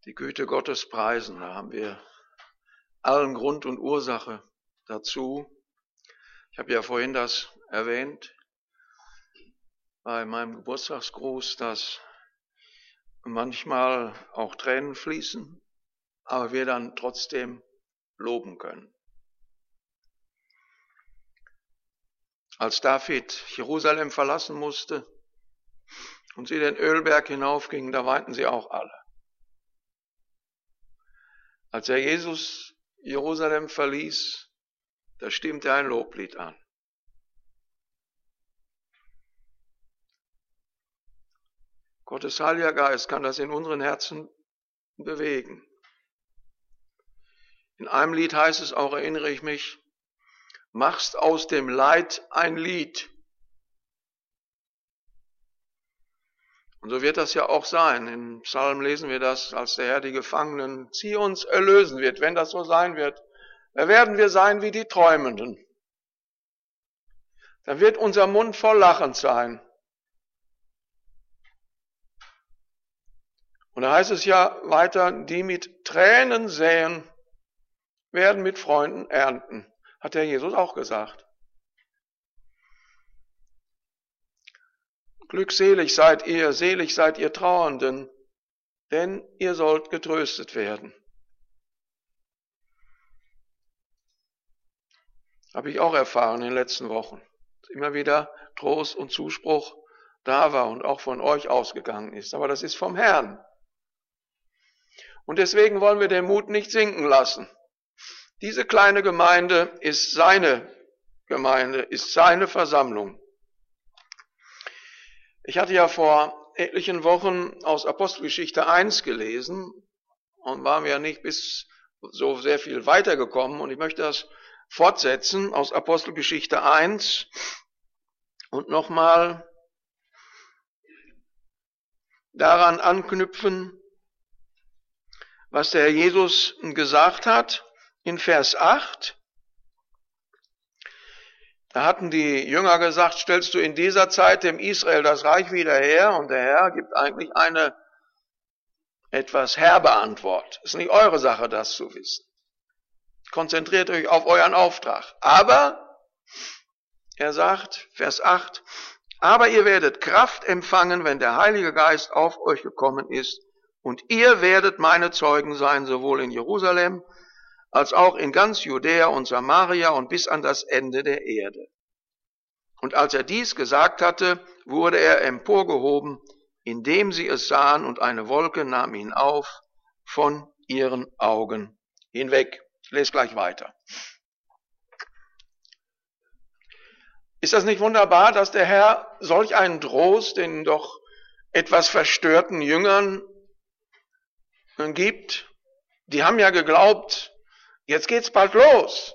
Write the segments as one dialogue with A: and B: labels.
A: die Güte Gottes preisen. Da haben wir allen Grund und Ursache dazu. Ich habe ja vorhin das erwähnt bei meinem Geburtstagsgruß, dass manchmal auch Tränen fließen, aber wir dann trotzdem loben können. Als David Jerusalem verlassen musste und sie den Ölberg hinaufgingen, da weinten sie auch alle. Als er Jesus Jerusalem verließ, da stimmte ein Loblied an. Gottes Heiliger Geist kann das in unseren Herzen bewegen. In einem Lied heißt es auch, erinnere ich mich, machst aus dem Leid ein Lied. Und so wird das ja auch sein. Im Psalm lesen wir das, als der Herr die Gefangenen Zions erlösen wird. Wenn das so sein wird, dann werden wir sein wie die Träumenden. Dann wird unser Mund voll lachend sein. Und da heißt es ja weiter, die mit Tränen säen, werden mit Freunden ernten. Hat der Jesus auch gesagt. Glückselig seid ihr, selig seid ihr Trauernden, denn ihr sollt getröstet werden. Habe ich auch erfahren in den letzten Wochen, dass immer wieder Trost und Zuspruch da war und auch von euch ausgegangen ist. Aber das ist vom Herrn. Und deswegen wollen wir den Mut nicht sinken lassen. Diese kleine Gemeinde, ist seine Versammlung. Ich hatte ja vor etlichen Wochen aus Apostelgeschichte 1 gelesen und waren wir ja nicht bis so sehr viel weitergekommen. Und ich möchte das fortsetzen aus Apostelgeschichte 1 und nochmal daran anknüpfen, was der Herr Jesus gesagt hat in Vers 8. Da hatten die Jünger gesagt, stellst du in dieser Zeit dem Israel das Reich wieder her? Und der Herr gibt eigentlich eine etwas herbe Antwort. Es ist nicht eure Sache, das zu wissen. Konzentriert euch auf euren Auftrag. Aber, er sagt, Vers 8, aber ihr werdet Kraft empfangen, wenn der Heilige Geist auf euch gekommen ist. Und ihr werdet meine Zeugen sein, sowohl in Jerusalem, als auch in ganz Judäa und Samaria und bis an das Ende der Erde. Und als er dies gesagt hatte, wurde er emporgehoben, indem sie es sahen, und eine Wolke nahm ihn auf von ihren Augen hinweg. Ich lese gleich weiter. Ist das nicht wunderbar, dass der Herr solch einen Trost den doch etwas verstörten Jüngern gibt? Die haben ja geglaubt, jetzt geht's bald los.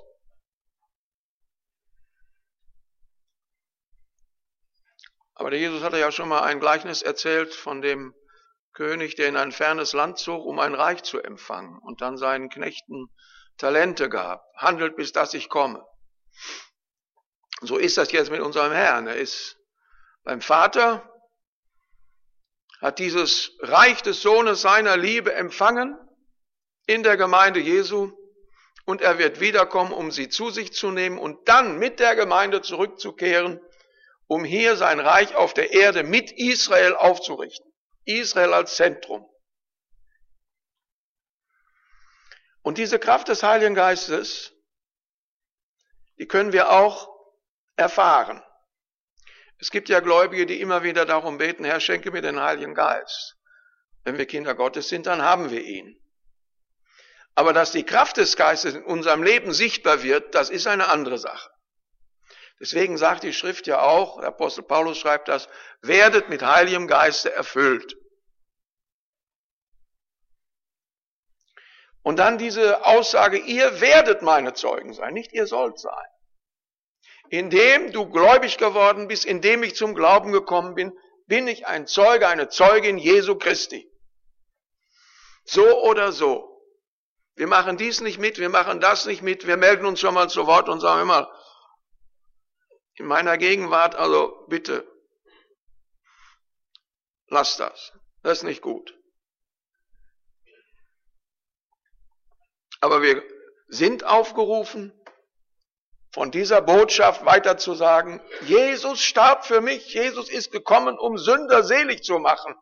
A: Aber der Jesus hatte ja schon mal ein Gleichnis erzählt von dem König, der in ein fernes Land zog, um ein Reich zu empfangen und dann seinen Knechten Talente gab. Handelt, bis dass ich komme. So ist das jetzt mit unserem Herrn. Er ist beim Vater, hat dieses Reich des Sohnes seiner Liebe empfangen in der Gemeinde Jesu. Und er wird wiederkommen, um sie zu sich zu nehmen und dann mit der Gemeinde zurückzukehren, um hier sein Reich auf der Erde mit Israel aufzurichten. Israel als Zentrum. Und diese Kraft des Heiligen Geistes, die können wir auch erfahren. Es gibt ja Gläubige, die immer wieder darum beten, Herr, schenke mir den Heiligen Geist. Wenn wir Kinder Gottes sind, dann haben wir ihn. Aber dass die Kraft des Geistes in unserem Leben sichtbar wird, das ist eine andere Sache. Deswegen sagt die Schrift ja auch, der Apostel Paulus schreibt das, werdet mit Heiligem Geiste erfüllt. Und dann diese Aussage, ihr werdet meine Zeugen sein, nicht ihr sollt sein. Indem du gläubig geworden bist, indem ich zum Glauben gekommen bin, bin ich ein Zeuge, eine Zeugin Jesu Christi. So oder so. Wir machen dies nicht mit, wir machen das nicht mit, wir melden uns schon mal zu Wort und sagen immer, in meiner Gegenwart, also bitte, lass das. Das ist nicht gut. Aber wir sind aufgerufen, von dieser Botschaft weiter zu sagen, Jesus starb für mich, Jesus ist gekommen, um Sünder selig zu machen.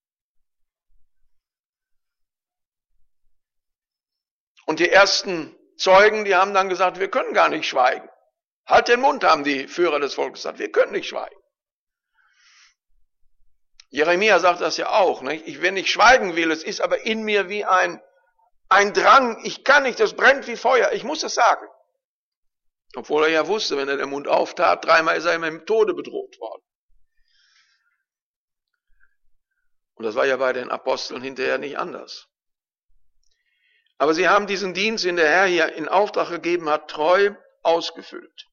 A: Und die ersten Zeugen, die haben dann gesagt, wir können gar nicht schweigen. Halt den Mund, haben die Führer des Volkes gesagt, wir können nicht schweigen. Jeremia sagt das ja auch, nicht? Wenn ich schweigen will, es ist aber in mir wie ein Drang, ich kann nicht, das brennt wie Feuer, ich muss es sagen. Obwohl er ja wusste, wenn er den Mund auftat, 3-mal ist er mit dem Tode bedroht worden. Und das war ja bei den Aposteln hinterher nicht anders. Aber sie haben diesen Dienst, den der Herr hier in Auftrag gegeben hat, treu ausgefüllt.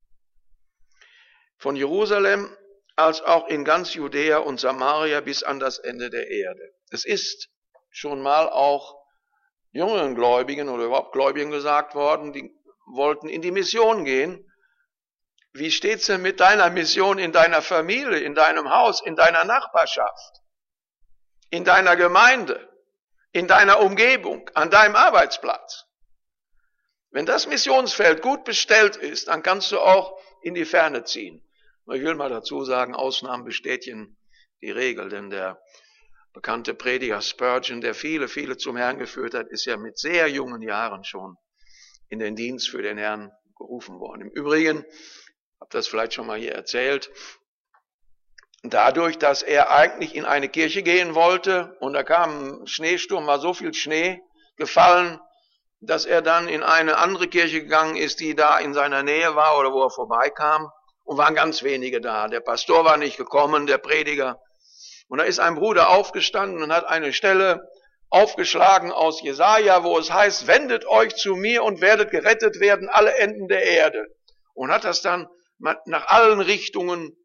A: Von Jerusalem als auch in ganz Judäa und Samaria bis an das Ende der Erde. Es ist schon mal auch jüngeren Gläubigen oder überhaupt Gläubigen gesagt worden, die wollten in die Mission gehen. Wie steht's denn mit deiner Mission in deiner Familie, in deinem Haus, in deiner Nachbarschaft, in deiner Gemeinde, in deiner Umgebung, an deinem Arbeitsplatz? Wenn das Missionsfeld gut bestellt ist, dann kannst du auch in die Ferne ziehen. Ich will mal dazu sagen, Ausnahmen bestätigen die Regel, denn der bekannte Prediger Spurgeon, der viele, viele zum Herrn geführt hat, ist ja mit sehr jungen Jahren schon in den Dienst für den Herrn gerufen worden. Im Übrigen, ich habe das vielleicht schon mal hier erzählt, dadurch, dass er eigentlich in eine Kirche gehen wollte und da kam ein Schneesturm, war so viel Schnee gefallen, dass er dann in eine andere Kirche gegangen ist, die da in seiner Nähe war oder wo er vorbeikam. Und waren ganz wenige da. Der Pastor war nicht gekommen, der Prediger. Und da ist ein Bruder aufgestanden und hat eine Stelle aufgeschlagen aus Jesaja, wo es heißt, wendet euch zu mir und werdet gerettet werden, alle Enden der Erde. Und hat das dann nach allen Richtungen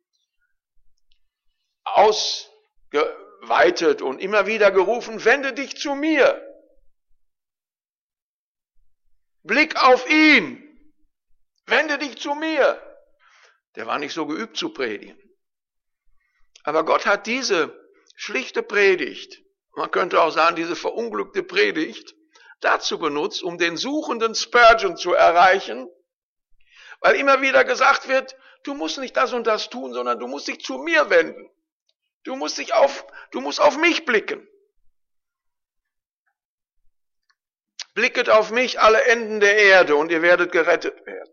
A: ausgeweitet und immer wieder gerufen, wende dich zu mir. Blick auf ihn. Wende dich zu mir. Der war nicht so geübt zu predigen. Aber Gott hat diese schlichte Predigt, man könnte auch sagen, diese verunglückte Predigt, dazu benutzt, um den suchenden Spurgeon zu erreichen, weil immer wieder gesagt wird, du musst nicht das und das tun, sondern du musst dich zu mir wenden. Du musst auf mich blicken. Blicket auf mich alle Enden der Erde und ihr werdet gerettet werden.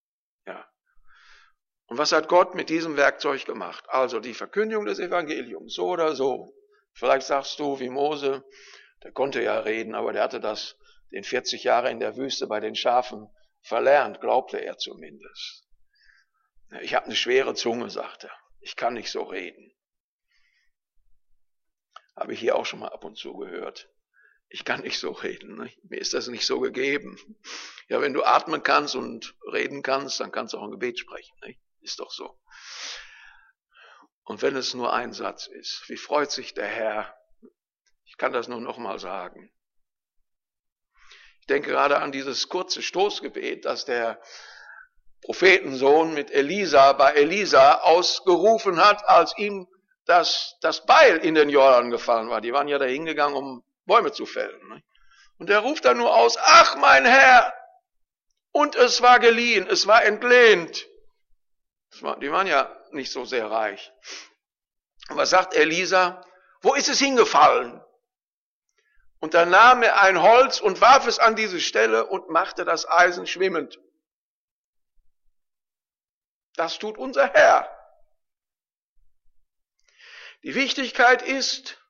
A: Und was hat Gott mit diesem Werkzeug gemacht? Also die Verkündigung des Evangeliums, so oder so. Vielleicht sagst du, wie Mose, der konnte ja reden, aber der hatte das den 40 Jahre in der Wüste bei den Schafen verlernt, glaubte er zumindest. Ich habe eine schwere Zunge, sagt er. Ich kann nicht so reden. Habe ich hier auch schon mal ab und zu gehört. Ich kann nicht so reden. Ne? Mir ist das nicht so gegeben. Ja, wenn du atmen kannst und reden kannst, dann kannst du auch ein Gebet sprechen. Ne? Ist doch so. Und wenn es nur ein Satz ist, wie freut sich der Herr? Ich kann das nur noch mal sagen. Ich denke gerade an dieses kurze Stoßgebet, das der Prophetensohn mit Elisa bei Elisa ausgerufen hat, als ihm das Beil in den Jordan gefallen war. Die waren ja da hingegangen, um Bäume zu fällen. Ne? Und er ruft dann nur aus, ach mein Herr! Und es war geliehen, es war entlehnt. Die waren ja nicht so sehr reich. Und was sagt Elisa? Wo ist es hingefallen? Und dann nahm er ein Holz und warf es an diese Stelle und machte das Eisen schwimmend. Das tut unser Herr. Die Wichtigkeit ist,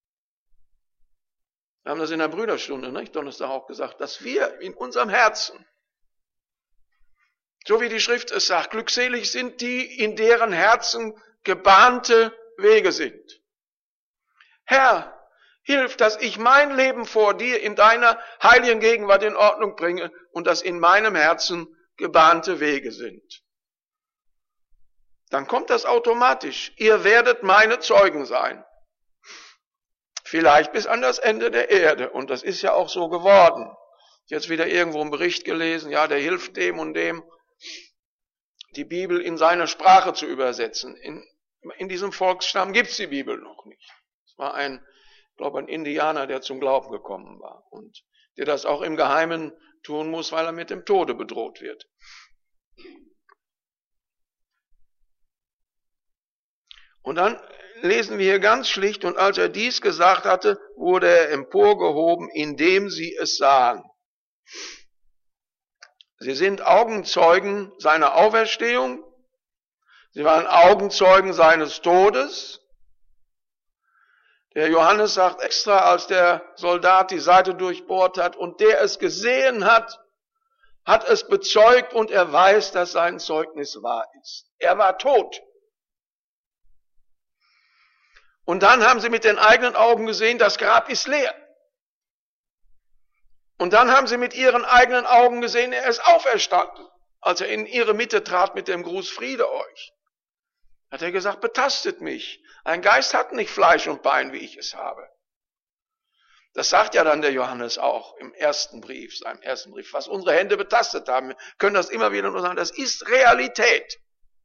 A: wir haben das in der Brüderstunde, nicht, Donnerstag auch gesagt, dass wir in unserem Herzen, so wie die Schrift es sagt, glückselig sind die, in deren Herzen gebahnte Wege sind. Herr, hilf, dass ich mein Leben vor dir in deiner heiligen Gegenwart in Ordnung bringe und dass in meinem Herzen gebahnte Wege sind. Dann kommt das automatisch. Ihr werdet meine Zeugen sein. Vielleicht bis an das Ende der Erde. Und das ist ja auch so geworden. Jetzt wieder irgendwo einen Bericht gelesen, ja, der hilft dem und dem, die Bibel in seine Sprache zu übersetzen. In diesem Volksstamm gibt es die Bibel noch nicht. Es war ein glaube ein Indianer, der zum Glauben gekommen war und der das auch im Geheimen tun muss, weil er mit dem Tode bedroht wird. Und dann lesen wir hier ganz schlicht, und als er dies gesagt hatte, wurde er emporgehoben, indem sie es sahen. Sie sind Augenzeugen seiner Auferstehung, sie waren Augenzeugen seines Todes. Der Johannes sagt extra, als der Soldat die Seite durchbohrt hat, und der es gesehen hat, hat es bezeugt, und er weiß, dass sein Zeugnis wahr ist. Er war tot. Und dann haben sie mit den eigenen Augen gesehen, das Grab ist leer. Und dann haben sie mit ihren eigenen Augen gesehen, er ist auferstanden. Als er in ihre Mitte trat mit dem Gruß, Friede euch, hat er gesagt, betastet mich. Ein Geist hat nicht Fleisch und Bein, wie ich es habe. Das sagt ja dann der Johannes auch im ersten Brief, seinem ersten Brief, was unsere Hände betastet haben. Wir können das immer wieder nur sagen, das ist Realität.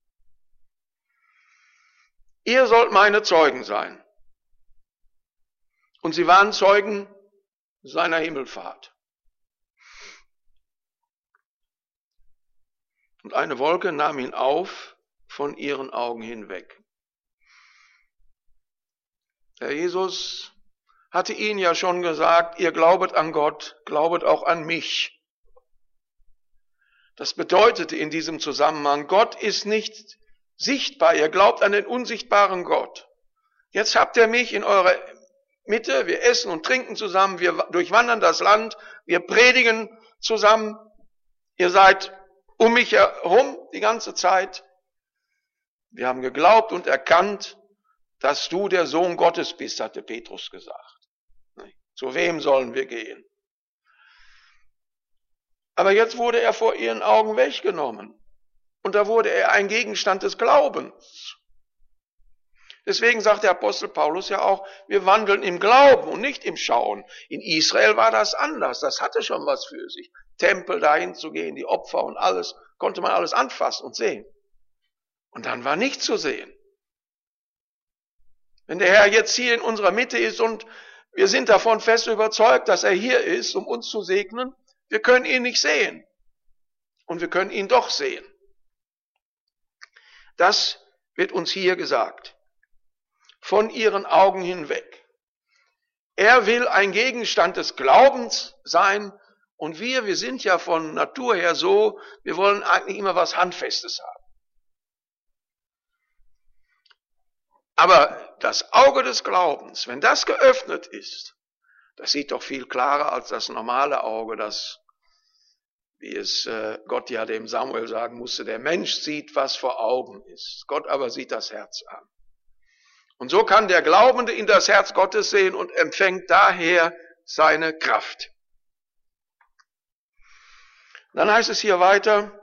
A: Ihr sollt meine Zeugen sein. Und sie waren Zeugen seiner Himmelfahrt. Und eine Wolke nahm ihn auf von ihren Augen hinweg. Der Jesus hatte ihnen ja schon gesagt, ihr glaubet an Gott, glaubet auch an mich. Das bedeutete in diesem Zusammenhang, Gott ist nicht sichtbar, ihr glaubt an den unsichtbaren Gott. Jetzt habt ihr mich in eurer Mitte, wir essen und trinken zusammen, wir durchwandern das Land, wir predigen zusammen, ihr seid um mich herum die ganze Zeit. Wir haben geglaubt und erkannt, dass du der Sohn Gottes bist, hatte Petrus gesagt. Zu wem sollen wir gehen? Aber jetzt wurde er vor ihren Augen weggenommen. Und da wurde er ein Gegenstand des Glaubens. Deswegen sagt der Apostel Paulus ja auch, wir wandeln im Glauben und nicht im Schauen. In Israel war das anders, das hatte schon was für sich. Tempel dahin zu gehen, die Opfer und alles, konnte man alles anfassen und sehen. Und dann war nichts zu sehen. Wenn der Herr jetzt hier in unserer Mitte ist und wir sind davon fest überzeugt, dass er hier ist, um uns zu segnen, wir können ihn nicht sehen. Und wir können ihn doch sehen. Das wird uns hier gesagt. Von ihren Augen hinweg. Er will ein Gegenstand des Glaubens sein und wir sind ja von Natur her so, wir wollen eigentlich immer was Handfestes haben. Aber das Auge des Glaubens, wenn das geöffnet ist, das sieht doch viel klarer als das normale Auge, das, wie es Gott ja dem Samuel sagen musste, der Mensch sieht, was vor Augen ist. Gott aber sieht das Herz an. Und so kann der Glaubende in das Herz Gottes sehen und empfängt daher seine Kraft. Dann heißt es hier weiter,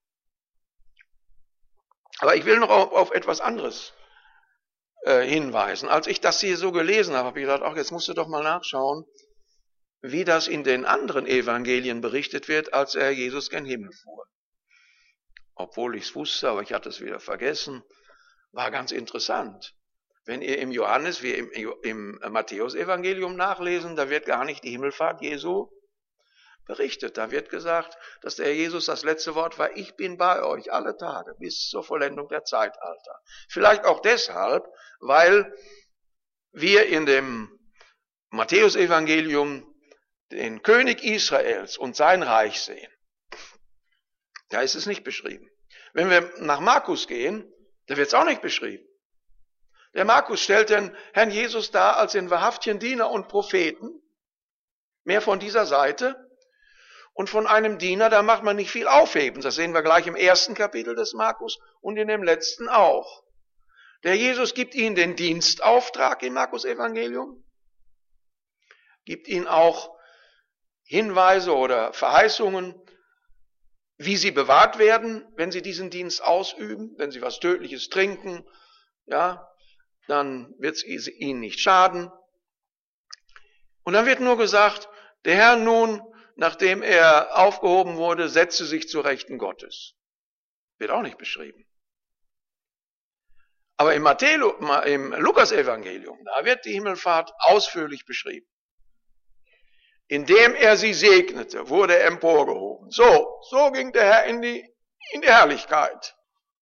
A: aber ich will noch auf etwas anderes hinweisen. Als ich das hier so gelesen habe, habe ich gedacht, ach, jetzt musst du doch mal nachschauen, wie das in den anderen Evangelien berichtet wird, als er Jesus gen Himmel fuhr. Obwohl ich es wusste, aber ich hatte es wieder vergessen, war ganz interessant. Wenn ihr im Johannes, wie im Matthäus-Evangelium nachlesen, da wird gar nicht die Himmelfahrt Jesu berichtet. Da wird gesagt, dass der Jesus das letzte Wort war, ich bin bei euch alle Tage bis zur Vollendung der Zeitalter. Vielleicht auch deshalb, weil wir in dem Matthäus-Evangelium den König Israels und sein Reich sehen. Da ist es nicht beschrieben. Wenn wir nach Markus gehen, da wird es auch nicht beschrieben. Der Markus stellt den Herrn Jesus dar als den wahrhaftigen Diener und Propheten, mehr von dieser Seite. Und von einem Diener, da macht man nicht viel aufheben. Das sehen wir gleich im ersten Kapitel des Markus und in dem letzten auch. Der Jesus gibt ihnen den Dienstauftrag im Markus-Evangelium, gibt ihnen auch Hinweise oder Verheißungen, wie sie bewahrt werden, wenn sie diesen Dienst ausüben, wenn sie was Tödliches trinken, ja, dann wird es ihnen nicht schaden. Und dann wird nur gesagt, der Herr nun, nachdem er aufgehoben wurde, setzte sich zu Rechten Gottes. Wird auch nicht beschrieben. Aber im Lukas-Evangelium, da wird die Himmelfahrt ausführlich beschrieben. Indem er sie segnete, wurde er emporgehoben. So ging der Herr in die Herrlichkeit.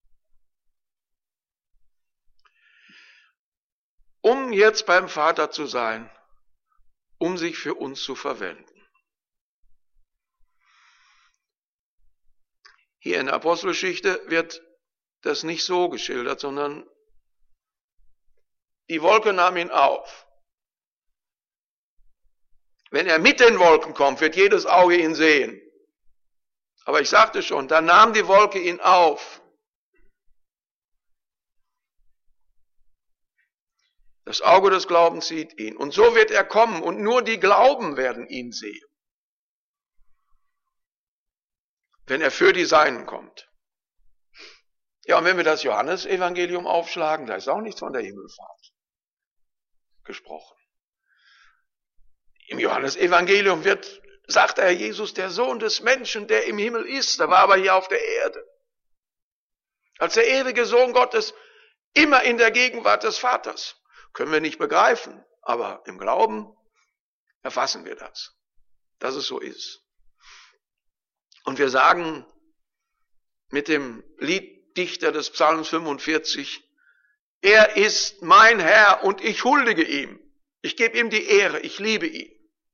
A: Um jetzt beim Vater zu sein, um sich für uns zu verwenden. Hier in der Apostelgeschichte wird das nicht so geschildert, sondern die Wolke nahm ihn auf. Wenn er mit den Wolken kommt, wird jedes Auge ihn sehen. Aber ich sagte schon, da nahm die Wolke ihn auf. Das Auge des Glaubens sieht ihn. Und so wird er kommen und nur die Glauben werden ihn sehen. Wenn er für die Seinen kommt. Ja, und wenn wir das Johannesevangelium aufschlagen, da ist auch nichts von der Himmelfahrt gesprochen. Im Johannesevangelium sagt der Herr Jesus, der Sohn des Menschen, der im Himmel ist, der war aber hier auf der Erde. Als der ewige Sohn Gottes, immer in der Gegenwart des Vaters. Können wir nicht begreifen, aber im Glauben erfassen wir das, dass es so ist. Und wir sagen mit dem Lieddichter des Psalms 45, er ist mein Herr und ich huldige ihm. Ich gebe ihm die Ehre, ich liebe ihn.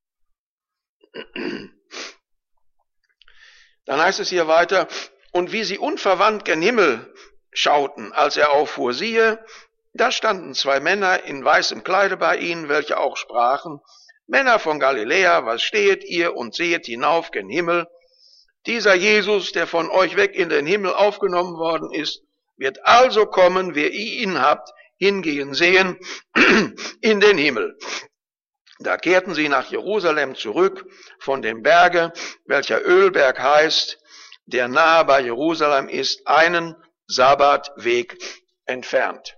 A: Dann heißt es hier weiter, und wie sie unverwandt gen Himmel schauten, als er auffuhr, siehe, da standen 2 Männer in weißem Kleide bei ihnen, welche auch sprachen, Männer von Galiläa, was stehet ihr und sehet hinauf gen Himmel? Dieser Jesus, der von euch weg in den Himmel aufgenommen worden ist, wird also kommen, wie ihr ihn habt hingehen sehen, in den Himmel. Da kehrten sie nach Jerusalem zurück von dem Berge, welcher Ölberg heißt, der nahe bei Jerusalem ist, einen Sabbatweg entfernt.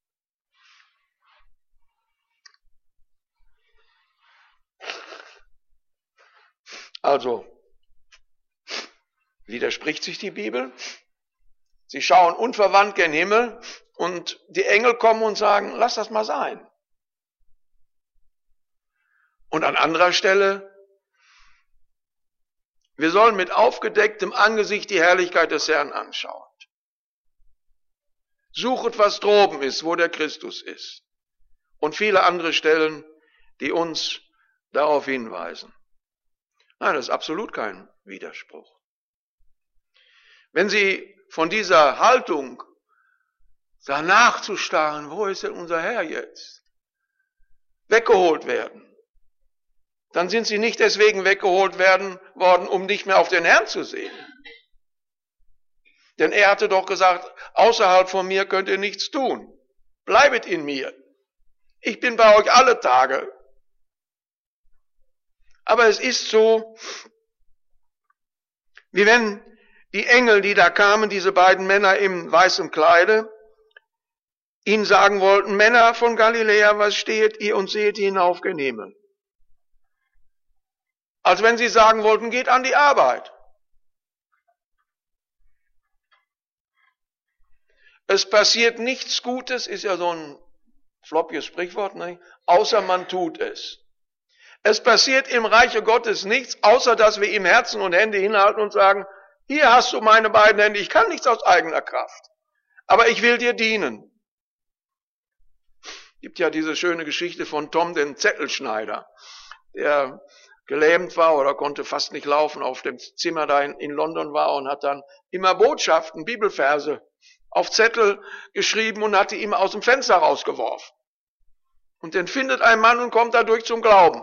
A: Also, widerspricht sich die Bibel? Sie schauen unverwandt gen Himmel und die Engel kommen und sagen, lass das mal sein. Und an anderer Stelle, wir sollen mit aufgedecktem Angesicht die Herrlichkeit des Herrn anschauen. Suchet, was droben ist, wo der Christus ist. Und viele andere Stellen, die uns darauf hinweisen. Nein, das ist absolut kein Widerspruch. Wenn Sie von dieser Haltung danach zu starren, wo ist denn unser Herr jetzt, weggeholt werden, dann sind Sie nicht deswegen weggeholt worden, um nicht mehr auf den Herrn zu sehen. Denn er hatte doch gesagt, außerhalb von mir könnt ihr nichts tun. Bleibet in mir. Ich bin bei euch alle Tage. Aber es ist so, wie wenn die Engel, die da kamen, diese beiden Männer im weißen Kleide, ihnen sagen wollten, Männer von Galiläa, was steht ihr und seht hinauf gen Himmel? Als wenn sie sagen wollten, geht an die Arbeit. Es passiert nichts Gutes, ist ja so ein floppiges Sprichwort, ne? Außer man tut es. Es passiert im Reiche Gottes nichts, außer dass wir ihm Herzen und Hände hinhalten und sagen, hier hast du meine beiden Hände, ich kann nichts aus eigener Kraft, aber ich will dir dienen. Es gibt ja diese schöne Geschichte von Tom, dem Zettelschneider, der gelähmt war oder konnte fast nicht laufen, auf dem Zimmer da in London war und hat dann immer Botschaften, Bibelverse auf Zettel geschrieben und hat die ihm aus dem Fenster rausgeworfen. Und dann findet ein Mann und kommt dadurch zum Glauben.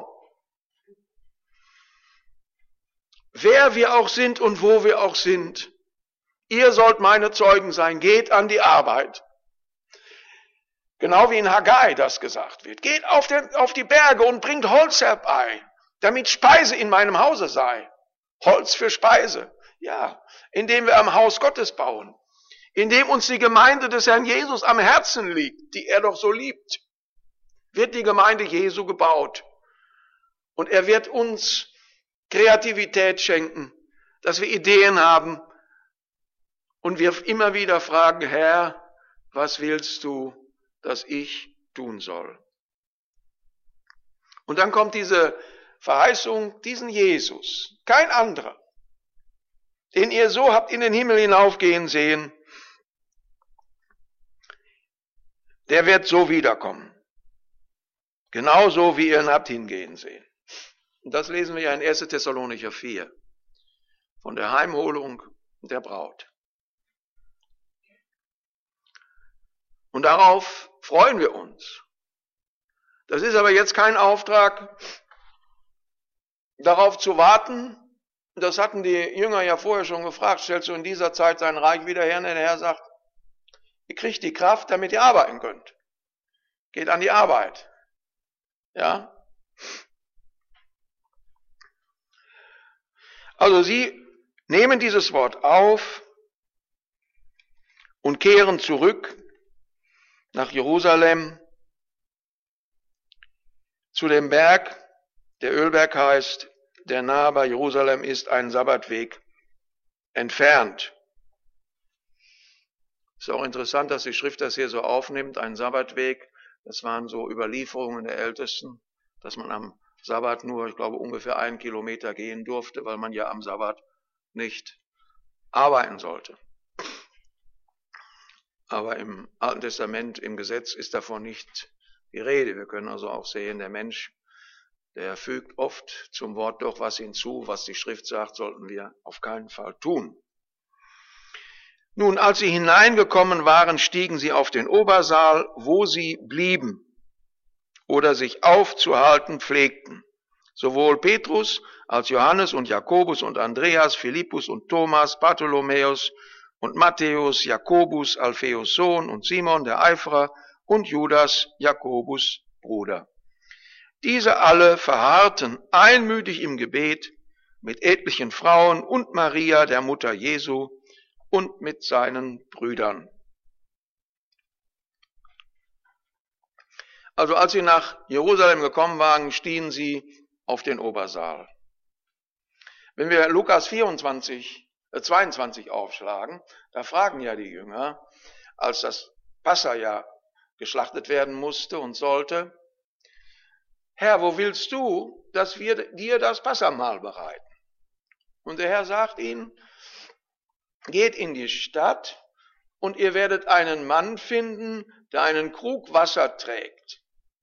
A: Wer wir auch sind und wo wir auch sind, ihr sollt meine Zeugen sein, geht an die Arbeit. Genau wie in Haggai das gesagt wird. Geht auf die Berge und bringt Holz herbei, damit Speise in meinem Hause sei. Holz für Speise. Ja, indem wir am Haus Gottes bauen. Indem uns die Gemeinde des Herrn Jesus am Herzen liegt, die er doch so liebt, wird die Gemeinde Jesu gebaut. Und er wird uns Kreativität schenken, dass wir Ideen haben und wir immer wieder fragen, Herr, was willst du, dass ich tun soll? Und dann kommt diese Verheißung, diesen Jesus, kein anderer, den ihr so habt in den Himmel hinaufgehen sehen, der wird so wiederkommen. Genauso wie ihr ihn habt hingehen sehen. Und das lesen wir ja in 1. Thessalonicher 4, von der Heimholung der Braut. Und darauf freuen wir uns. Das ist aber jetzt kein Auftrag, darauf zu warten. Das hatten die Jünger ja vorher schon gefragt. Stellst du in dieser Zeit sein Reich wieder her? Und der Herr sagt, ihr kriegt die Kraft, damit ihr arbeiten könnt. Geht an die Arbeit. Ja? Also sie nehmen dieses Wort auf und kehren zurück nach Jerusalem zu dem Berg, der Ölberg heißt, der nahe bei Jerusalem ist, einen Sabbatweg entfernt. Ist auch interessant, dass die Schrift das hier so aufnimmt, ein Sabbatweg. Das waren so Überlieferungen der Ältesten, dass man am Sabbat nur, ich glaube, ungefähr 1 Kilometer gehen durfte, weil man ja am Sabbat nicht arbeiten sollte. Aber im Alten Testament, im Gesetz ist davon nicht die Rede. Wir können also auch sehen, der Mensch, der fügt oft zum Wort doch was hinzu, was die Schrift sagt, sollten wir auf keinen Fall tun. Nun, als sie hineingekommen waren, stiegen sie auf den Obersaal, wo sie blieben oder sich aufzuhalten pflegten. Sowohl Petrus als Johannes und Jakobus und Andreas, Philippus und Thomas, Bartholomäus und Matthäus, Jakobus, Alpheus Sohn und Simon, der Eiferer, und Judas, Jakobus Bruder. Diese alle verharrten einmütig im Gebet mit etlichen Frauen und Maria, der Mutter Jesu, und mit seinen Brüdern. Also als sie nach Jerusalem gekommen waren, stiegen sie auf den Obersaal. Wenn wir Lukas 22 aufschlagen, da fragen ja die Jünger, als das Passa ja geschlachtet werden musste und sollte, Herr, wo willst du, dass wir dir das Passamahl bereiten? Und der Herr sagt ihnen, geht in die Stadt und ihr werdet einen Mann finden, der einen Krug Wasser trägt.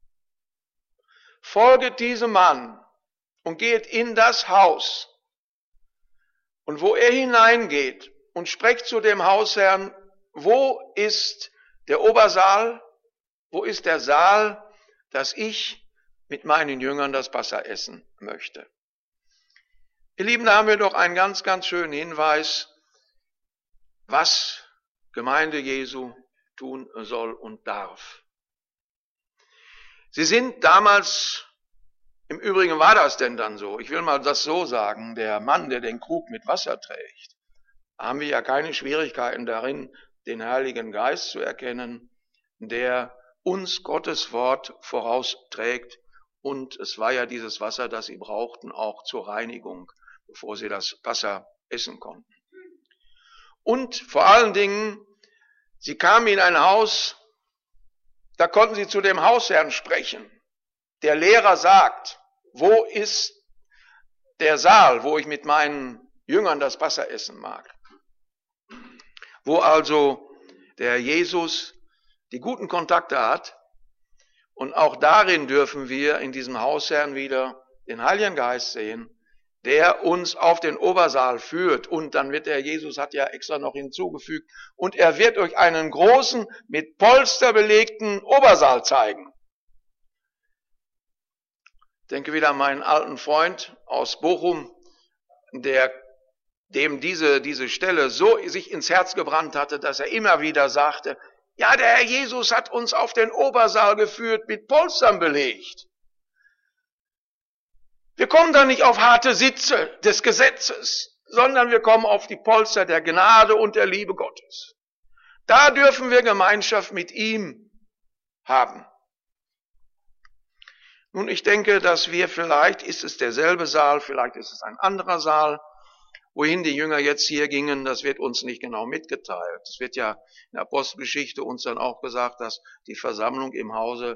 A: Folget diesem Mann und geht in das Haus. Und wo er hineingeht und sprecht zu dem Hausherrn, wo ist der Obersaal, wo ist der Saal, dass ich mit meinen Jüngern das Passa essen möchte. Ihr Lieben, da haben wir doch einen ganz, ganz schönen Hinweis, was Gemeinde Jesu tun soll und darf. Sie sind damals, im Übrigen war das denn dann so, ich will mal das so sagen, der Mann, der den Krug mit Wasser trägt, haben wir ja keine Schwierigkeiten darin, den Heiligen Geist zu erkennen, der uns Gottes Wort vorausträgt. Und es war ja dieses Wasser, das sie brauchten, auch zur Reinigung, bevor sie das Passa essen konnten. Und vor allen Dingen, sie kamen in ein Haus, da konnten sie zu dem Hausherrn sprechen. Der Lehrer sagt, wo ist der Saal, wo ich mit meinen Jüngern das Passa essen mag? Wo also der Jesus die guten Kontakte hat. Und auch darin dürfen wir in diesem Hausherrn wieder den Heiligen Geist sehen, der uns auf den Obersaal führt. Und dann wird der Jesus, hat ja extra noch hinzugefügt, und er wird euch einen großen, mit Polster belegten Obersaal zeigen. Ich denke wieder an meinen alten Freund aus Bochum, dem diese Stelle so sich ins Herz gebrannt hatte, dass er immer wieder sagte, ja, der Herr Jesus hat uns auf den Obersaal geführt, mit Polstern belegt. Wir kommen da nicht auf harte Sitze des Gesetzes, sondern wir kommen auf die Polster der Gnade und der Liebe Gottes. Da dürfen wir Gemeinschaft mit ihm haben. Nun, ich denke, dass wir vielleicht, ist es derselbe Saal, vielleicht ist es ein anderer Saal, Wohin die Jünger jetzt hier gingen, das wird uns nicht genau mitgeteilt. Es wird ja in der Apostelgeschichte uns dann auch gesagt, dass die Versammlung im Hause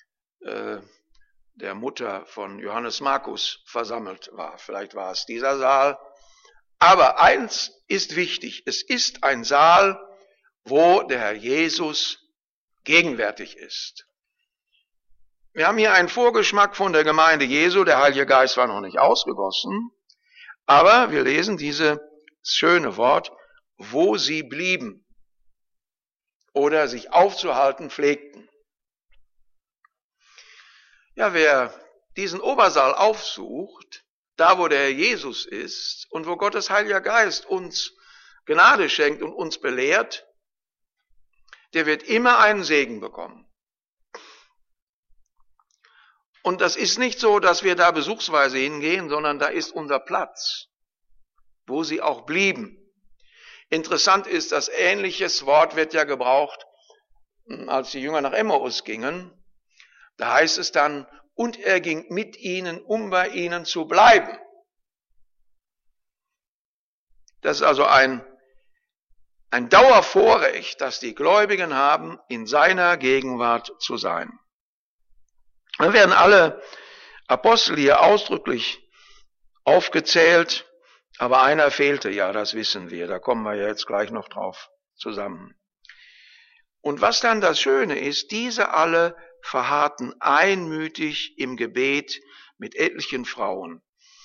A: der Mutter von Johannes Markus versammelt war. Vielleicht war es dieser Saal. Aber eins ist wichtig, es ist ein Saal, wo der Herr Jesus gegenwärtig ist. Wir haben hier einen Vorgeschmack von der Gemeinde Jesu, der Heilige Geist war noch nicht ausgegossen, aber wir lesen dieses schöne Wort, wo sie blieben oder sich aufzuhalten pflegten. Ja, wer diesen Obersaal aufsucht, da wo der Herr Jesus ist und wo Gottes Heiliger Geist uns Gnade schenkt und uns belehrt, der wird immer einen Segen bekommen. Und das ist nicht so, dass wir da besuchsweise hingehen, sondern da ist unser Platz, wo sie auch blieben. Interessant ist, das ähnliches Wort wird ja gebraucht, als die Jünger nach Emmaus gingen. Da heißt es dann, und er ging mit ihnen, um bei ihnen zu bleiben. Das ist also ein Dauervorrecht, das die Gläubigen haben, in seiner Gegenwart zu sein. Dann werden alle Apostel hier ausdrücklich aufgezählt, aber einer fehlte ja, das wissen wir, da kommen wir ja jetzt gleich noch drauf zusammen. Und was dann das Schöne ist, diese alle verharrten einmütig im Gebet mit etlichen Frauen.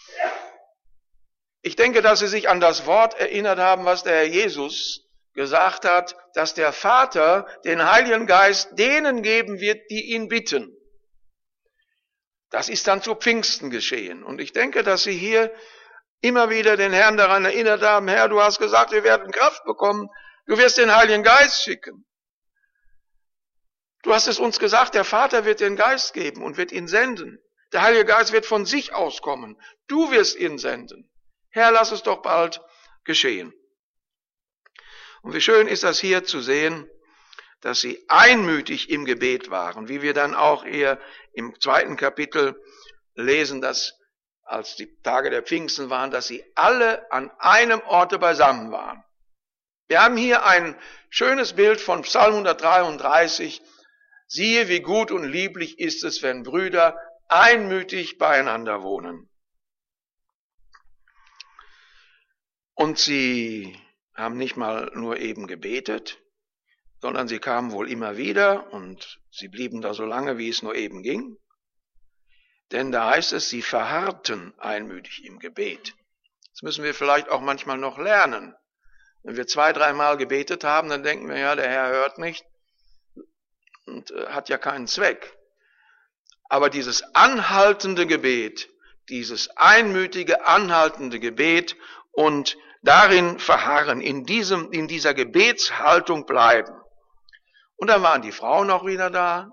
A: Ich denke, dass sie sich an das Wort erinnert haben, was der Herr Jesus gesagt hat, dass der Vater den Heiligen Geist denen geben wird, die ihn bitten. Das ist dann zu Pfingsten geschehen. Und ich denke, dass sie hier immer wieder den Herrn daran erinnert haben, Herr, du hast gesagt, wir werden Kraft bekommen, du wirst den Heiligen Geist schicken. Du hast es uns gesagt, der Vater wird den Geist geben und wird ihn senden. Der Heilige Geist wird von sich auskommen. Du wirst ihn senden. Herr, lass es doch bald geschehen. Und wie schön ist das hier zu sehen, dass sie einmütig im Gebet waren, wie wir dann auch eher im 2. Kapitel lesen, dass als die Tage der Pfingsten waren, dass sie alle an einem Orte beisammen waren. Wir haben hier ein schönes Bild von Psalm 133. Siehe, wie gut und lieblich ist es, wenn Brüder einmütig beieinander wohnen. Und sie haben nicht mal nur eben gebetet, sondern sie kamen wohl immer wieder und sie blieben da so lange, wie es nur eben ging. Denn da heißt es, sie verharrten einmütig im Gebet. Das müssen wir vielleicht auch manchmal noch lernen. Wenn wir 2-3 Mal gebetet haben, dann denken wir, ja, der Herr hört nicht und hat ja keinen Zweck. Aber dieses anhaltende Gebet, dieses einmütige, anhaltende Gebet und darin verharren, in dieser Gebetshaltung bleiben. Und dann waren die Frauen auch wieder da.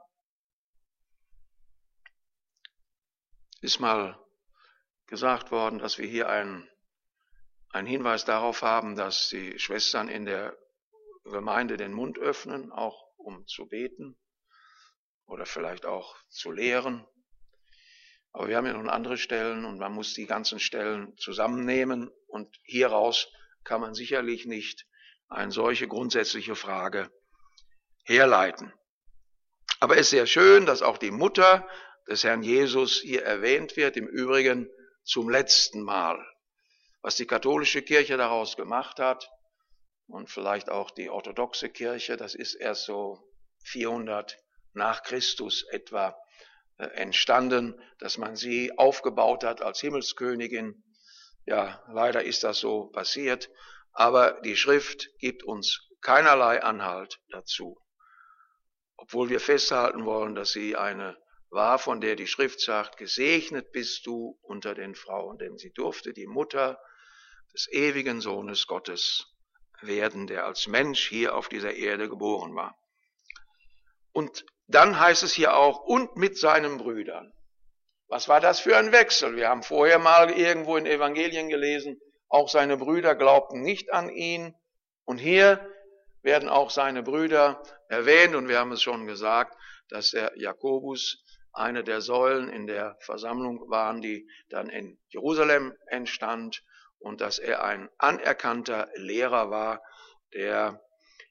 A: Ist mal gesagt worden, dass wir hier einen Hinweis darauf haben, dass die Schwestern in der Gemeinde den Mund öffnen, auch um zu beten oder vielleicht auch zu lehren. Aber wir haben ja noch andere Stellen und man muss die ganzen Stellen zusammennehmen und hieraus kann man sicherlich nicht eine solche grundsätzliche Frage herleiten. Aber es ist sehr schön, dass auch die Mutter des Herrn Jesus hier erwähnt wird, im Übrigen zum letzten Mal. Was die katholische Kirche daraus gemacht hat und vielleicht auch die orthodoxe Kirche, das ist erst so 400 nach Christus etwa entstanden, dass man sie aufgebaut hat als Himmelskönigin. Ja, leider ist das so passiert, aber die Schrift gibt uns keinerlei Anhalt dazu. Obwohl wir festhalten wollen, dass sie eine war, von der die Schrift sagt, gesegnet bist du unter den Frauen, denn sie durfte die Mutter des ewigen Sohnes Gottes werden, der als Mensch hier auf dieser Erde geboren war. Und dann heißt es hier auch, und mit seinen Brüdern. Was war das für ein Wechsel? Wir haben vorher mal irgendwo in Evangelien gelesen, auch seine Brüder glaubten nicht an ihn. Und hier werden auch seine Brüder erwähnt. Und wir haben es schon gesagt, dass der Jakobus eine der Säulen in der Versammlung waren, die dann in Jerusalem entstand. und dass er ein anerkannter Lehrer war, der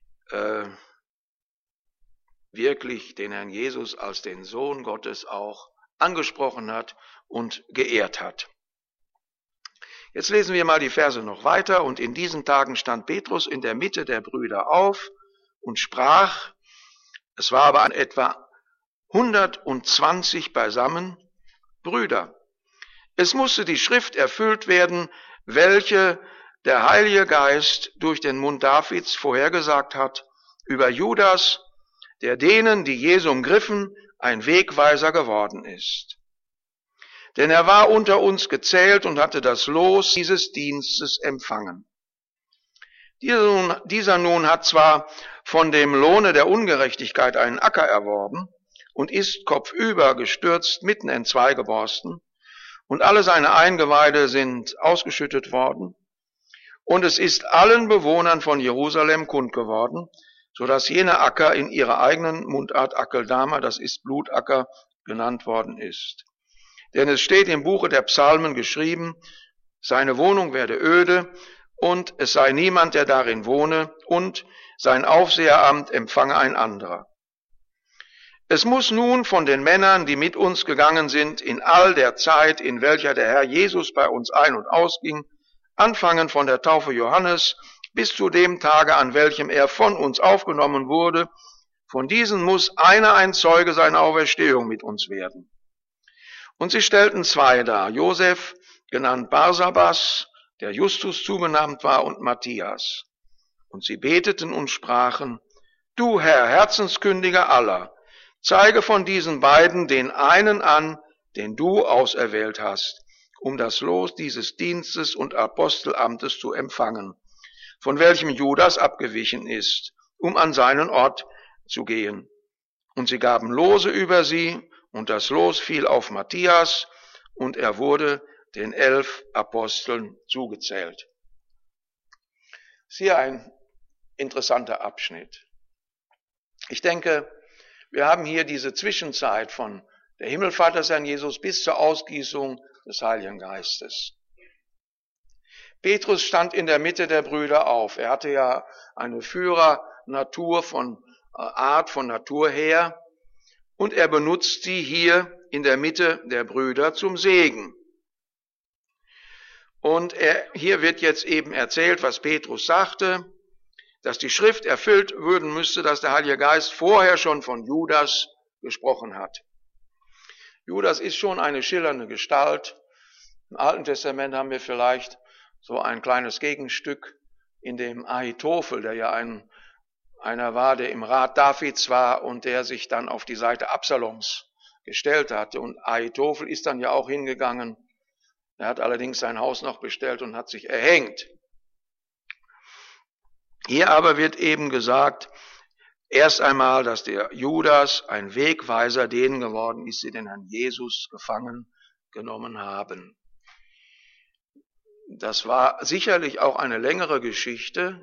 A: wirklich den Herrn Jesus als den Sohn Gottes auch angesprochen hat und geehrt hat. Jetzt lesen wir mal die Verse noch weiter. Und in diesen Tagen stand Petrus in der Mitte der Brüder auf und sprach, es war aber etwa 120 beisammen, Brüder, es musste die Schrift erfüllt werden, welche der Heilige Geist durch den Mund Davids vorhergesagt hat, über Judas, der denen, die Jesu umgriffen, ein Wegweiser geworden ist. Denn er war unter uns gezählt und hatte das Los dieses Dienstes empfangen. Dieser nun hat zwar von dem Lohne der Ungerechtigkeit einen Acker erworben und ist kopfüber gestürzt, mitten entzwei geborsten, und alle seine Eingeweide sind ausgeschüttet worden, und es ist allen Bewohnern von Jerusalem kund geworden, so dass jener Acker in ihrer eigenen Mundart Akeldama, das ist Blutacker, genannt worden ist. Denn es steht im Buche der Psalmen geschrieben, seine Wohnung werde öde, und es sei niemand, der darin wohne, und sein Aufseheramt empfange ein anderer. Es muss nun von den Männern, die mit uns gegangen sind, in all der Zeit, in welcher der Herr Jesus bei uns ein- und ausging, anfangen von der Taufe Johannes bis zu dem Tage, an welchem er von uns aufgenommen wurde, von diesen muss einer ein Zeuge seiner Auferstehung mit uns werden. Und sie stellten zwei dar, Josef, genannt Barsabas, der Justus zugenannt war, und Matthias. Und sie beteten und sprachen, du Herr, Herzenskündiger aller, zeige von diesen beiden den einen an, den du auserwählt hast, um das Los dieses Dienstes und Apostelamtes zu empfangen, von welchem Judas abgewichen ist, um an seinen Ort zu gehen. Und sie gaben Lose über sie, und das Los fiel auf Matthias, und er wurde den 11 Aposteln zugezählt. Das ist hier ein interessanter Abschnitt. Ich denke, wir haben hier diese Zwischenzeit von der Himmelfahrt des Herrn Jesus bis zur Ausgießung des Heiligen Geistes. Petrus stand in der Mitte der Brüder auf. Er hatte ja eine Führernatur von Art von Natur her, und er benutzt sie hier in der Mitte der Brüder zum Segen. Und hier wird jetzt eben erzählt, was Petrus sagte, dass die Schrift erfüllt würden müsste, dass der Heilige Geist vorher schon von Judas gesprochen hat. Judas ist schon eine schillernde Gestalt. Im Alten Testament haben wir vielleicht so ein kleines Gegenstück in dem Ahitophel, der ja einer war, der im Rat Davids war und der sich dann auf die Seite Absaloms gestellt hatte. Und Ahitophel ist dann ja auch hingegangen. Er hat allerdings sein Haus noch bestellt und hat sich erhängt. Hier aber wird eben gesagt, erst einmal, dass der Judas ein Wegweiser denen geworden ist, die den Herrn Jesus gefangen genommen haben. Das war sicherlich auch eine längere Geschichte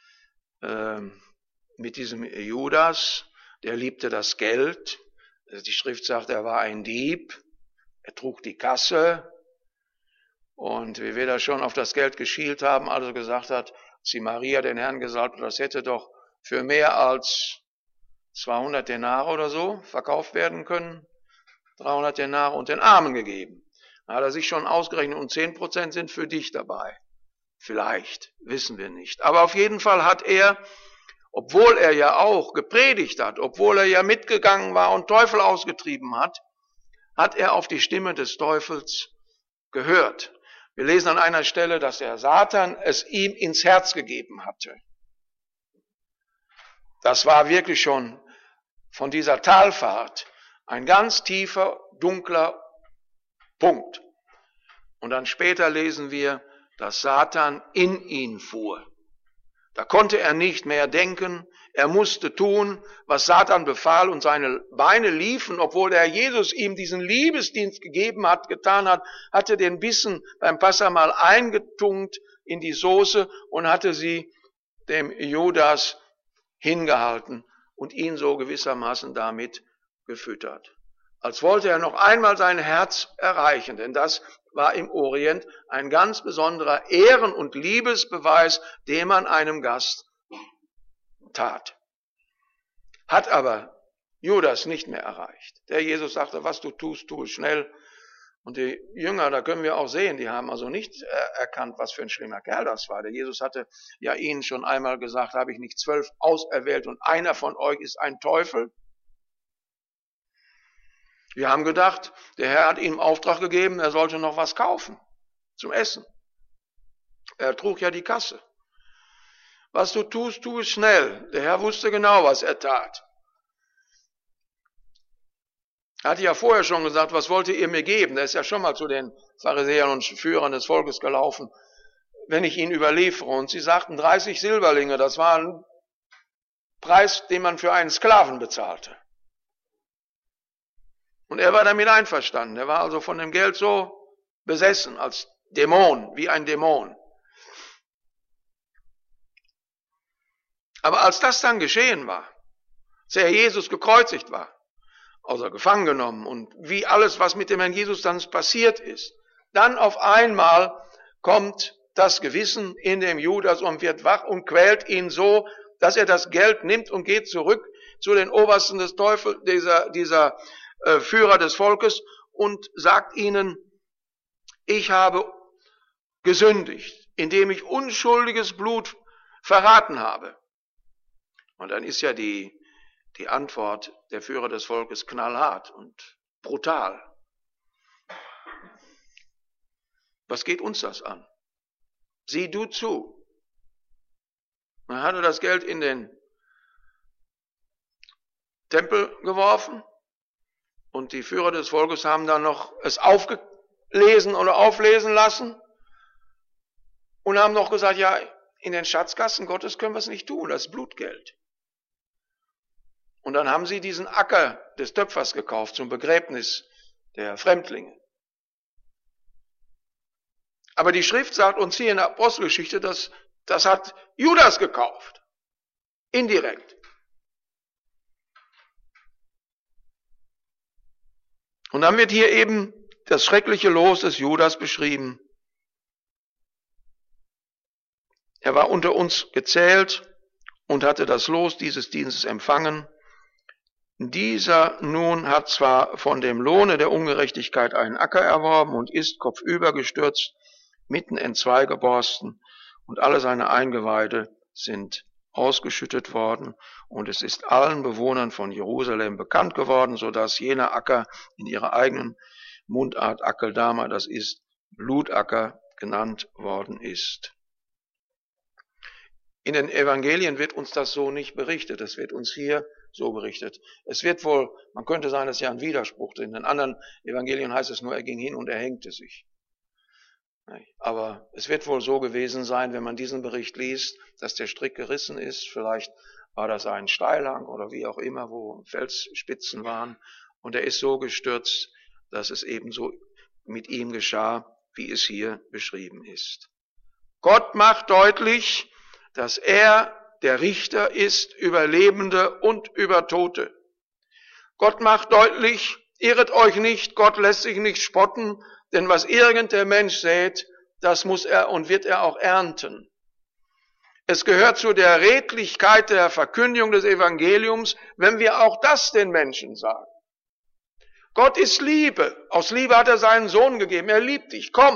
A: mit diesem Judas, der liebte das Geld. Die Schrift sagt, er war ein Dieb, er trug die Kasse, und wie wir da schon auf das Geld geschielt haben, also gesagt hat, sie Maria den Herrn gesalbt, das hätte doch für mehr als 200 Denare oder so verkauft werden können, 300 Denare, und den Armen gegeben. Da hat er sich schon ausgerechnet, und 10% sind für dich dabei. Vielleicht, wissen wir nicht. Aber auf jeden Fall hat er, obwohl er ja auch gepredigt hat, obwohl er ja mitgegangen war und Teufel ausgetrieben hat, hat er auf die Stimme des Teufels gehört. Wir lesen an einer Stelle, dass der Satan es ihm ins Herz gegeben hatte. Das war wirklich schon von dieser Talfahrt ein ganz tiefer, dunkler Punkt. Und dann später lesen wir, dass Satan in ihn fuhr. Da konnte er nicht mehr denken, er musste tun, was Satan befahl, und seine Beine liefen, obwohl der Herr Jesus ihm diesen Liebesdienst gegeben hat, getan hat, hatte den Bissen beim Passamal eingetunkt in die Soße und hatte sie dem Judas hingehalten und ihn so gewissermaßen damit gefüttert. Als wollte er noch einmal sein Herz erreichen, denn das war im Orient ein ganz besonderer Ehren- und Liebesbeweis, den man einem Gast tat. Hat aber Judas nicht mehr erreicht. Der Jesus sagte, was du tust, tue schnell. Und die Jünger, da können wir auch sehen, die haben also nicht erkannt, was für ein schlimmer Kerl das war. Der Jesus hatte ja ihnen schon einmal gesagt, habe ich nicht 12 auserwählt und einer von euch ist ein Teufel? Wir haben gedacht, der Herr hat ihm Auftrag gegeben, er sollte noch was kaufen zum Essen. Er trug ja die Kasse. Was du tust, tu es schnell. Der Herr wusste genau, was er tat. Er hatte ja vorher schon gesagt, was wollt ihr mir geben? Er ist ja schon mal zu den Pharisäern und Führern des Volkes gelaufen, wenn ich ihn überliefere. Und sie sagten 30 Silberlinge, das war ein Preis, den man für einen Sklaven bezahlte. Und er war damit einverstanden. Er war also von dem Geld so besessen, als Dämon, wie ein Dämon. Aber als das dann geschehen war, als der Herr Jesus gekreuzigt war, also gefangen genommen und wie alles, was mit dem Herrn Jesus dann passiert ist, dann auf einmal kommt das Gewissen in dem Judas und wird wach und quält ihn so, dass er das Geld nimmt und geht zurück zu den Obersten des Teufels, dieser Führer des Volkes, und sagt ihnen, ich habe gesündigt, indem ich unschuldiges Blut verraten habe. Und dann ist ja die Antwort der Führer des Volkes knallhart und brutal. Was geht uns das an? Sieh du zu. Man hatte das Geld in den Tempel geworfen und die Führer des Volkes haben dann noch es aufgelesen oder auflesen lassen und haben noch gesagt, ja, in den Schatzkasten Gottes können wir es nicht tun, das ist Blutgeld. Und dann haben sie diesen Acker des Töpfers gekauft zum Begräbnis der Fremdlinge. Aber die Schrift sagt uns hier in der Apostelgeschichte, das hat Judas gekauft. Indirekt. Und dann wird hier eben das schreckliche Los des Judas beschrieben. Er war unter uns gezählt und hatte das Los dieses Dienstes empfangen. Dieser nun hat zwar von dem Lohne der Ungerechtigkeit einen Acker erworben und ist kopfüber gestürzt, mitten entzwei geborsten, und alle seine Eingeweide sind ausgeschüttet worden, und es ist allen Bewohnern von Jerusalem bekannt geworden, so dass jener Acker in ihrer eigenen Mundart Akeldama, das ist Blutacker, genannt worden ist. In den Evangelien wird uns das so nicht berichtet, es wird uns hier so berichtet. Es wird wohl, man könnte sagen, das ist ja ein Widerspruch, in den anderen Evangelien heißt es nur, er ging hin und er hängte sich. Aber es wird wohl so gewesen sein, wenn man diesen Bericht liest, dass der Strick gerissen ist, vielleicht war das ein Steilhang oder wie auch immer, wo Felsspitzen waren, und er ist so gestürzt, dass es eben so mit ihm geschah, wie es hier beschrieben ist. Gott macht deutlich, dass er der Richter ist über Lebende und über Tote. Gott macht deutlich, irret euch nicht, Gott lässt sich nicht spotten, denn was irgend der Mensch sät, das muss er und wird er auch ernten. Es gehört zu der Redlichkeit der Verkündigung des Evangeliums, wenn wir auch das den Menschen sagen. Gott ist Liebe. Aus Liebe hat er seinen Sohn gegeben. Er liebt dich. Komm.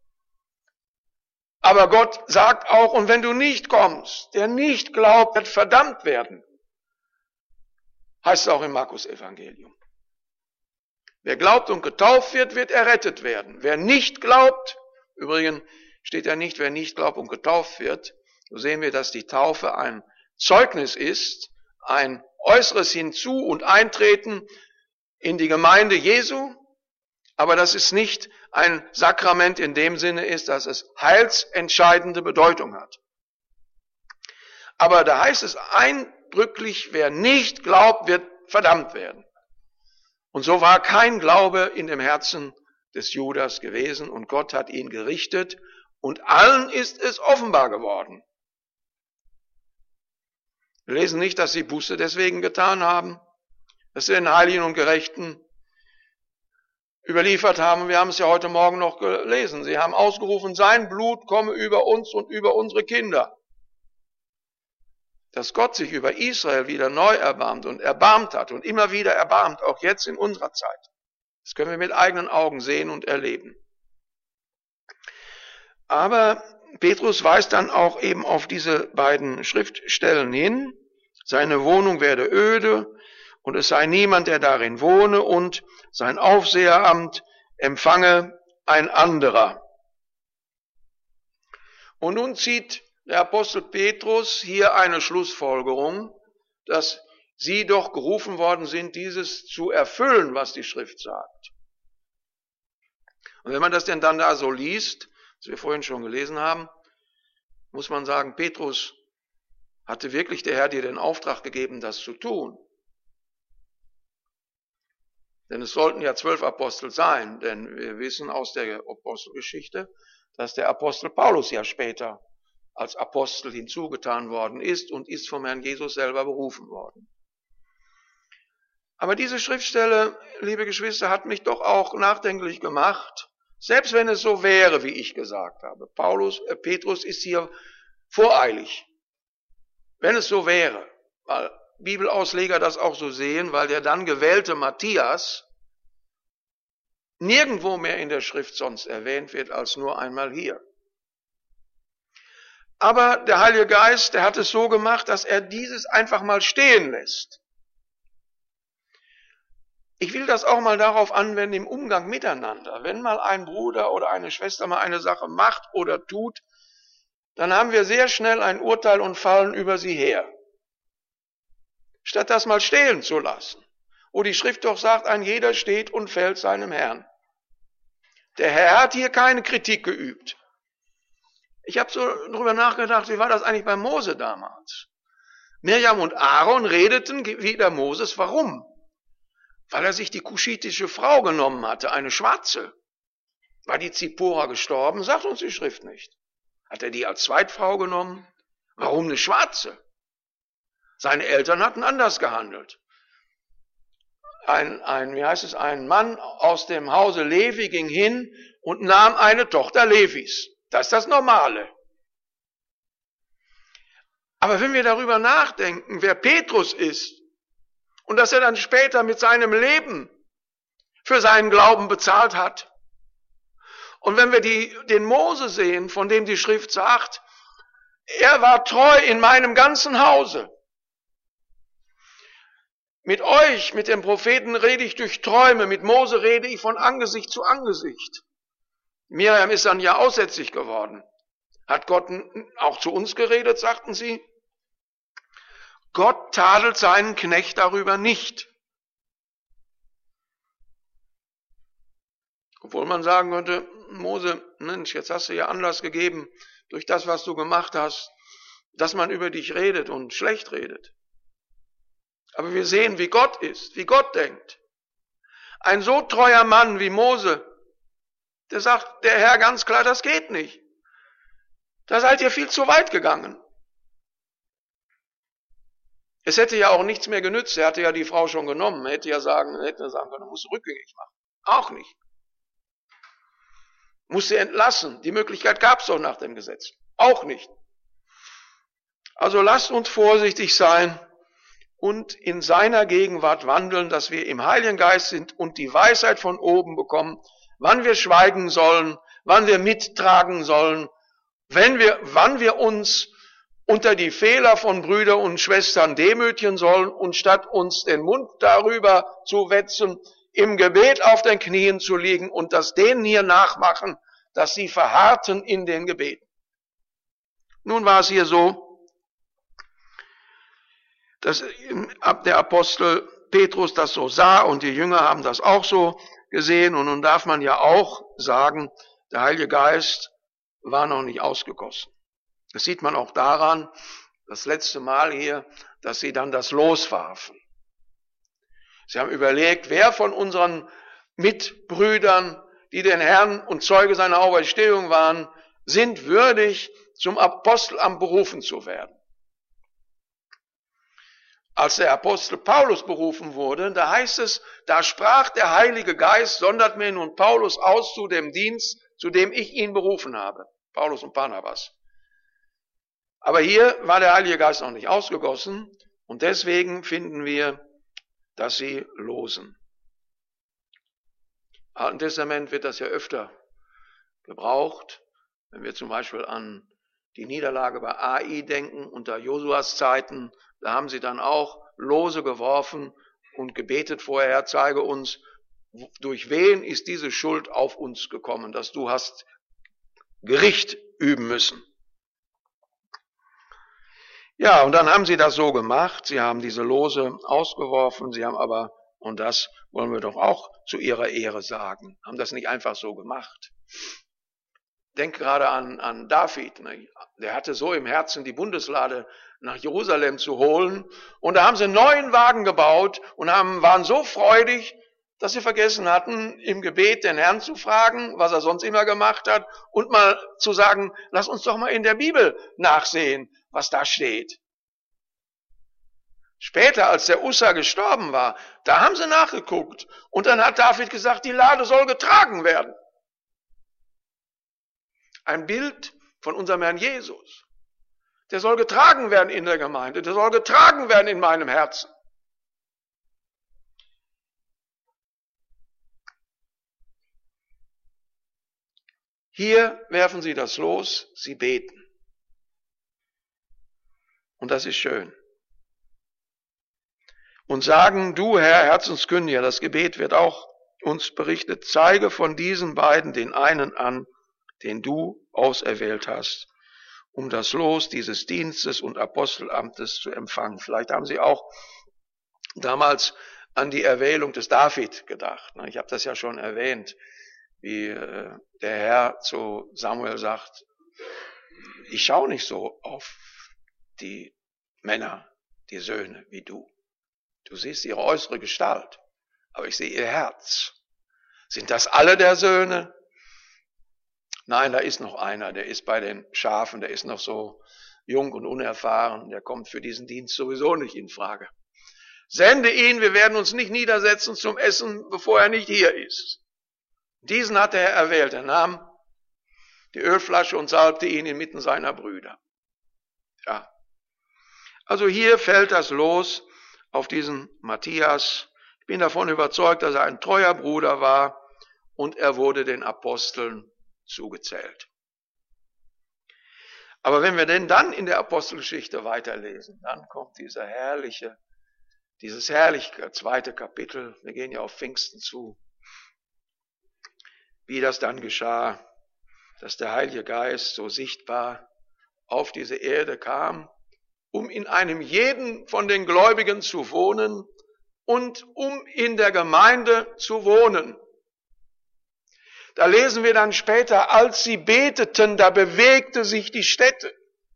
A: Aber Gott sagt auch, und wenn du nicht kommst, der nicht glaubt, wird verdammt werden. Heißt es auch im Markus-Evangelium. Wer glaubt und getauft wird, wird errettet werden. Wer nicht glaubt, übrigens steht ja nicht, wer nicht glaubt und getauft wird, so sehen wir, dass die Taufe ein Zeugnis ist, ein äußeres Hinzu- und Eintreten in die Gemeinde Jesu, aber das ist nicht ein Sakrament in dem Sinne ist, dass es heilsentscheidende Bedeutung hat. Aber da heißt es eindrücklich, wer nicht glaubt, wird verdammt werden. Und so war kein Glaube in dem Herzen des Judas gewesen und Gott hat ihn gerichtet und allen ist es offenbar geworden. Wir lesen nicht, dass sie Buße deswegen getan haben, dass sie den Heiligen und Gerechten überliefert haben. Wir haben es ja heute Morgen noch gelesen. Sie haben ausgerufen, sein Blut komme über uns und über unsere Kinder. Dass Gott sich über Israel wieder neu erbarmt und erbarmt hat und immer wieder erbarmt, auch jetzt in unserer Zeit. Das können wir mit eigenen Augen sehen und erleben. Aber Petrus weist dann auch eben auf diese beiden Schriftstellen hin. Seine Wohnung werde öde und es sei niemand, der darin wohne, und sein Aufseheramt empfange ein anderer. Und nun zieht der Apostel Petrus hier eine Schlussfolgerung, dass sie doch gerufen worden sind, dieses zu erfüllen, was die Schrift sagt. Und wenn man das denn dann da so liest, was wir vorhin schon gelesen haben, muss man sagen, Petrus hatte wirklich der Herr dir den Auftrag gegeben, das zu tun. Denn es sollten ja 12 Apostel sein, denn wir wissen aus der Apostelgeschichte, dass der Apostel Paulus ja später als Apostel hinzugetan worden ist und ist vom Herrn Jesus selber berufen worden. Aber diese Schriftstelle, liebe Geschwister, hat mich doch auch nachdenklich gemacht, selbst wenn es so wäre, wie ich gesagt habe. Petrus ist hier voreilig. Wenn es so wäre, weil Bibelausleger das auch so sehen, weil der dann gewählte Matthias nirgendwo mehr in der Schrift sonst erwähnt wird, als nur einmal hier. Aber der Heilige Geist, der hat es so gemacht, dass er dieses einfach mal stehen lässt. Ich will das auch mal darauf anwenden im Umgang miteinander. Wenn mal ein Bruder oder eine Schwester mal eine Sache macht oder tut, dann haben wir sehr schnell ein Urteil und fallen über sie her. Statt das mal stehen zu lassen, wo die Schrift doch sagt, ein jeder steht und fällt seinem Herrn. Der Herr hat hier keine Kritik geübt. Ich habe so drüber nachgedacht, wie war das eigentlich bei Mose damals? Mirjam und Aaron redeten wider Moses, warum? Weil er sich die kuschitische Frau genommen hatte, eine Schwarze. War die Zippora gestorben? Sagt uns die Schrift nicht. Hat er die als Zweitfrau genommen? Warum eine Schwarze? Seine Eltern hatten anders gehandelt. Ein Mann aus dem Hause Levi ging hin und nahm eine Tochter Levis. Das ist das Normale. Aber wenn wir darüber nachdenken, wer Petrus ist und dass er dann später mit seinem Leben für seinen Glauben bezahlt hat, und wenn wir den Mose sehen, von dem die Schrift sagt, er war treu in meinem ganzen Hause. Mit euch, mit dem Propheten, rede ich durch Träume, mit Mose rede ich von Angesicht zu Angesicht. Mirjam ist dann ja aussätzlich geworden. Hat Gott auch zu uns geredet, sagten sie? Gott tadelt seinen Knecht darüber nicht. Obwohl man sagen könnte, Mose, Mensch, jetzt hast du ja Anlass gegeben, durch das, was du gemacht hast, dass man über dich redet und schlecht redet. Aber wir sehen, wie Gott ist, wie Gott denkt. Ein so treuer Mann wie Mose, der sagt der Herr ganz klar, das geht nicht. Da seid ihr viel zu weit gegangen. Es hätte ja auch nichts mehr genützt, er hatte ja die Frau schon genommen, er hätte sagen können, du musst rückgängig machen. Auch nicht. Musste entlassen, die Möglichkeit gab es doch nach dem Gesetz. Auch nicht. Also lasst uns vorsichtig sein und in seiner Gegenwart wandeln, dass wir im Heiligen Geist sind und die Weisheit von oben bekommen, wann wir schweigen sollen, wann wir mittragen sollen, wann wir uns unter die Fehler von Brüdern und Schwestern demütigen sollen und statt uns den Mund darüber zu wetzen, im Gebet auf den Knien zu liegen und das denen hier nachmachen, dass sie verharrten in den Gebeten. Nun war es hier so, dass der Apostel Petrus das so sah und die Jünger haben das auch so gesehen und nun darf man ja auch sagen, der Heilige Geist war noch nicht ausgegossen. Das sieht man auch daran, das letzte Mal hier, dass sie dann das Los warfen. Sie haben überlegt, wer von unseren Mitbrüdern, die den Herrn und Zeuge seiner Auferstehung waren, sind würdig, zum Apostelamt berufen zu werden. als der Apostel Paulus berufen wurde, da heißt es, da sprach der Heilige Geist, sondert mir nun Paulus aus zu dem Dienst, zu dem ich ihn berufen habe. Paulus und Barnabas. Aber hier war der Heilige Geist noch nicht ausgegossen und deswegen finden wir, dass sie losen. Im Alten Testament wird das ja öfter gebraucht, wenn wir zum Beispiel an die Niederlage bei Ai denken, unter Josuas Zeiten, da haben sie dann auch Lose geworfen und gebetet vorher, Herr, zeige uns, durch wen ist diese Schuld auf uns gekommen, dass du hast Gericht üben müssen. Ja, und dann haben sie das so gemacht, sie haben diese Lose ausgeworfen, sie haben aber, und das wollen wir doch auch zu ihrer Ehre sagen, haben das nicht einfach so gemacht. Denk gerade an David, ne? Der hatte so im Herzen, die Bundeslade nach Jerusalem zu holen. Und da haben sie einen neuen Wagen gebaut und waren so freudig, dass sie vergessen hatten, im Gebet den Herrn zu fragen, was er sonst immer gemacht hat, und mal zu sagen, lass uns doch mal in der Bibel nachsehen, was da steht. Später, als der Ussa gestorben war, da haben sie nachgeguckt. Und dann hat David gesagt, die Lade soll getragen werden. Ein Bild von unserem Herrn Jesus. Der soll getragen werden in der Gemeinde. Der soll getragen werden in meinem Herzen. Hier werfen sie das los, sie beten. Und das ist schön. Und sagen, du Herr, Herzenskündiger, das Gebet wird auch uns berichtet, zeige von diesen beiden den einen an, den du auserwählt hast, um das Los dieses Dienstes und Apostelamtes zu empfangen. Vielleicht haben Sie auch damals an die Erwählung des David gedacht. Ich habe das ja schon erwähnt, wie der Herr zu Samuel sagt, ich schaue nicht so auf die Männer, die Söhne wie du. Du siehst ihre äußere Gestalt, aber ich sehe ihr Herz. Sind das alle der Söhne? Nein, da ist noch einer, der ist bei den Schafen, der ist noch so jung und unerfahren, der kommt für diesen Dienst sowieso nicht in Frage. Sende ihn, wir werden uns nicht niedersetzen zum Essen, bevor er nicht hier ist. Diesen hat der Herr erwählt, er nahm die Ölflasche und salbte ihn inmitten seiner Brüder. Ja. Also hier fällt das Los auf diesen Matthias. Ich bin davon überzeugt, dass er ein treuer Bruder war und er wurde den Aposteln zugezählt. Aber wenn wir denn dann in der Apostelgeschichte weiterlesen, dann kommt dieses herrliche zweite Kapitel. Wir gehen ja auf Pfingsten zu. Wie das dann geschah, dass der Heilige Geist so sichtbar auf diese Erde kam, um in einem jeden von den Gläubigen zu wohnen und um in der Gemeinde zu wohnen. Da lesen wir dann später, als sie beteten, da bewegte sich die Stätte.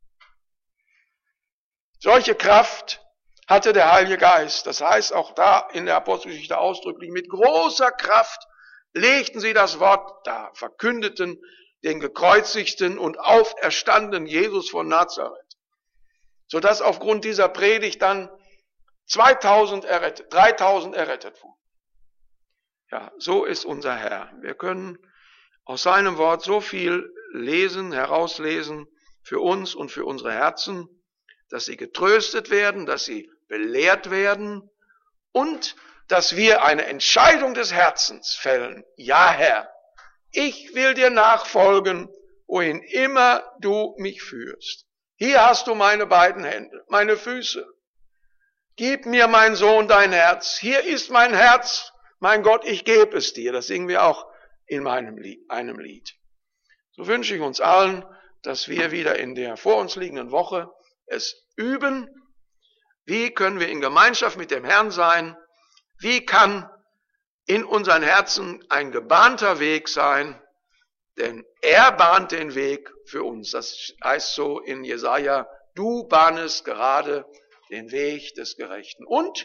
A: Solche Kraft hatte der Heilige Geist. Das heißt auch da in der Apostelgeschichte ausdrücklich, mit großer Kraft legten sie das Wort dar, verkündeten den gekreuzigten und auferstandenen Jesus von Nazareth, sodass aufgrund dieser Predigt dann 3000 errettet wurden. Ja, so ist unser Herr. Wir können aus seinem Wort so viel lesen, herauslesen für uns und für unsere Herzen, dass sie getröstet werden, dass sie belehrt werden und dass wir eine Entscheidung des Herzens fällen. Ja, Herr, ich will dir nachfolgen, wohin immer du mich führst. Hier hast du meine beiden Hände, meine Füße. Gib mir, mein Sohn, dein Herz. Hier ist mein Herz. Mein Gott, ich gebe es dir. Das singen wir auch in einem Lied. So wünsche ich uns allen, dass wir wieder in der vor uns liegenden Woche es üben. Wie können wir in Gemeinschaft mit dem Herrn sein? Wie kann in unseren Herzen ein gebahnter Weg sein? Denn er bahnt den Weg für uns. Das heißt so in Jesaja, du bahnest gerade den Weg des Gerechten. Und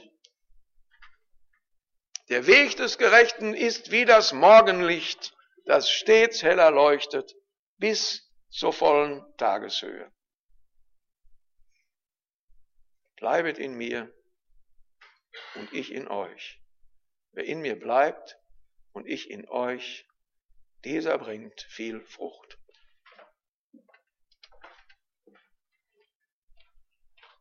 A: der Weg des Gerechten ist wie das Morgenlicht, das stets heller leuchtet, bis zur vollen Tageshöhe. Bleibet in mir, und ich in euch. Wer in mir bleibt und ich in euch, dieser bringt viel Frucht.